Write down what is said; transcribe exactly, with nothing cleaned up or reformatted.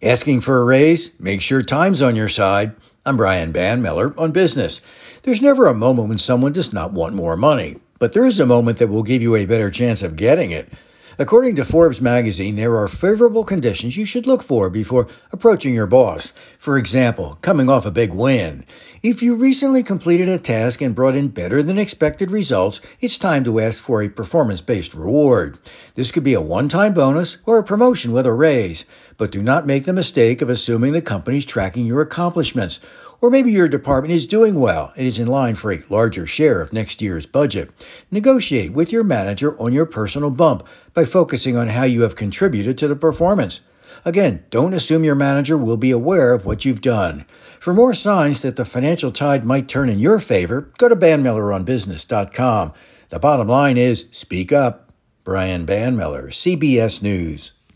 Asking for a raise? Make sure time's on your side. I'm Brian Banmiller on Business. There's never a moment when someone does not want more money, but there is a moment that will give you a better chance of getting it. According to Forbes magazine, there are favorable conditions you should look for before approaching your boss. For example, coming off a big win. If you recently completed a task and brought in better than expected results, it's time to ask for a performance-based reward. This could be a one-time bonus or a promotion with a raise, but do not make the mistake of assuming the company's tracking your accomplishments. Or maybe your department is doing well and is in line for a larger share of next year's budget. Negotiate with your manager on your personal bump by focusing on how you have contributed to the performance. Again, don't assume your manager will be aware of what you've done. For more signs that the financial tide might turn in your favor, go to banmiller on business dot com. The bottom line is, speak up. Brian Banmiller, C B S News.